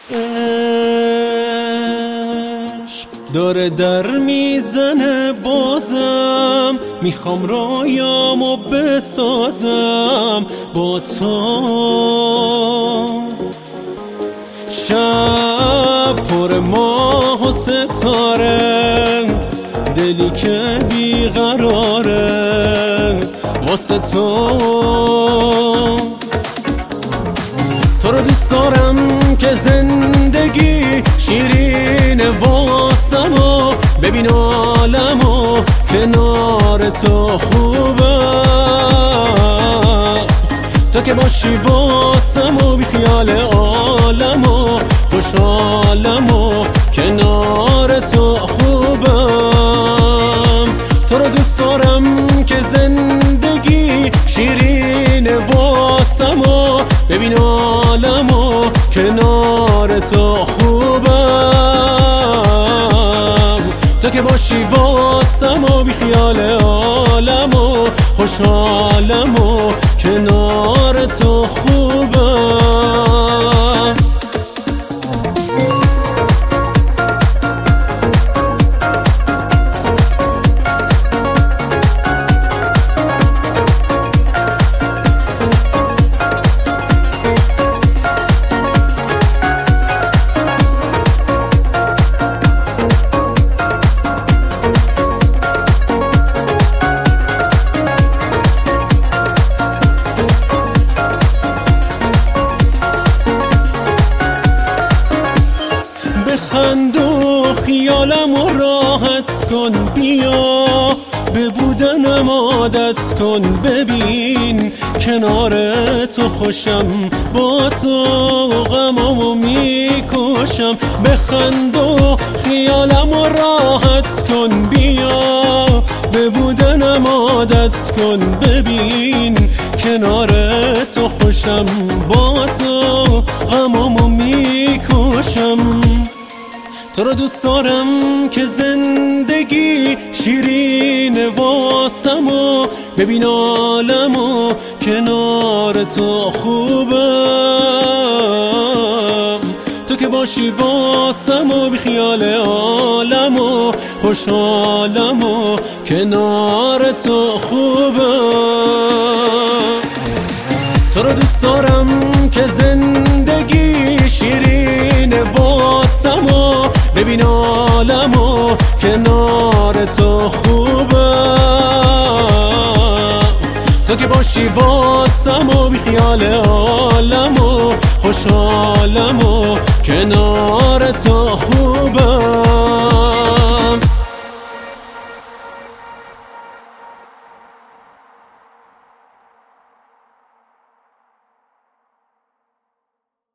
عشق داره در میزنه بازم، میخوام رویامو بسازم با تو. شب پر ماه و ستاره، دلی که بیقراره واسه تو. تو رو دوست دارم که زندگی شیرینه واسم و ببین عالمو کنار تو خوبه. تو که باشی واسم و بی خیال عالم و خوشحالم و کنار تو خوبم. تو رو دوست دارم که زندگی شیرینه واسم و ببین عالم و کنار تو خوبم. تو که باشی واسم و بی خیال عالم و خوشحالم و کنار تو خوبم. بخند و خیالمو راحت کن، بیا به بودنم عادت کن. ببین کنار تو خوشم، با تو غمامو میکشم. بخند و خیالمو راحت کن، بیا به بودنم عادت کن. ببین کنار تو خوشم، با تو غمامو میکشم. تو رو دوست دارم که زندگی شیرینه واسم و ببین عالم و کنار تو خوبم. تو که باشی واسم و بی خیال عالم و خوشحالم و کنار تو خوبم. تو رو دوست دارم که زندگی شیرینه واسم و ببین عالم و کنار تو خوبم. تو که باشی واسم و بی خیال عالم و خوشحالم و کنار